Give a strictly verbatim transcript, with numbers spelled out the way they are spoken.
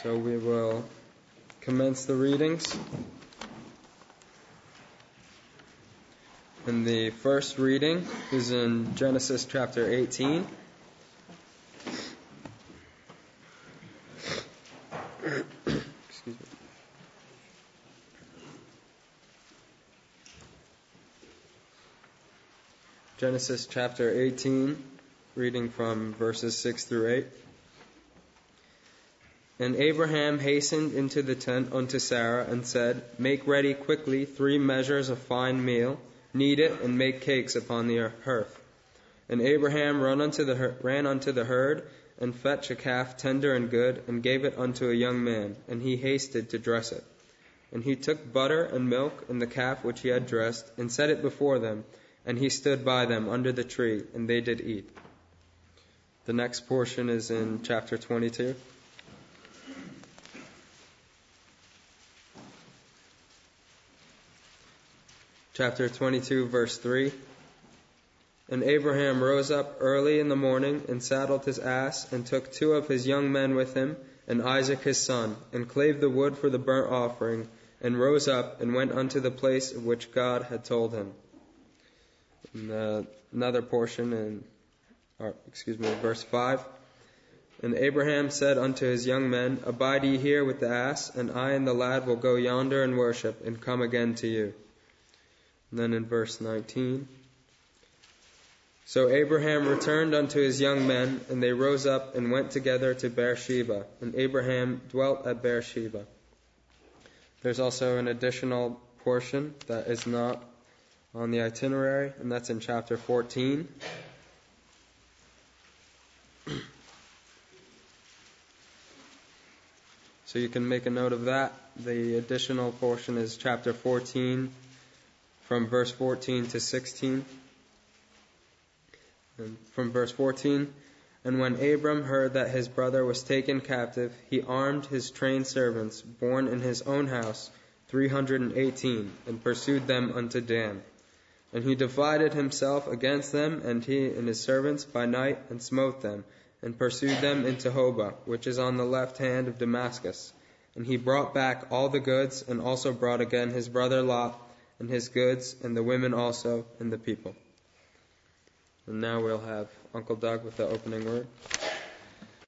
So we will commence the readings. And the first reading is in Genesis chapter eighteen. Excuse me. Genesis chapter eighteen, reading from verses six through eight. And Abraham hastened into the tent unto Sarah and said, Make ready quickly three measures of fine meal, knead it, and make cakes upon the hearth. And Abraham ran unto the, ran unto the herd, and fetched a calf tender and good, and gave it unto a young man, and he hasted to dress it. And he took butter and milk and the calf which he had dressed, and set it before them, and he stood by them under the tree, and they did eat. The next portion is in chapter twenty-two. Chapter twenty-two, verse three. And Abraham rose up early in the morning, and saddled his ass, and took two of his young men with him, and Isaac his son, and clave the wood for the burnt offering, and rose up, and went unto the place of which God had told him. And, uh, another portion in, or, excuse me, verse five. And Abraham said unto his young men, Abide ye here with the ass, and I and the lad will go yonder and worship, and come again to you. And then in verse nineteen, So Abraham returned unto his young men, and they rose up and went together to Beersheba, and Abraham dwelt at Beersheba. There's also an additional portion that is not on the itinerary, and that's in chapter fourteen. So you can make a note of that. The additional portion is chapter fourteen, from verse fourteen to sixteen. And from verse fourteen, And when Abram heard that his brother was taken captive, he armed his trained servants, born in his own house, three hundred and eighteen, and pursued them unto Dan. And he divided himself against them, and he and his servants, by night, and smote them, and pursued them into Hobah, which is on the left hand of Damascus. And he brought back all the goods, and also brought again his brother Lot, and his goods, and the women also, and the people. And now we'll have Uncle Doug with the opening word.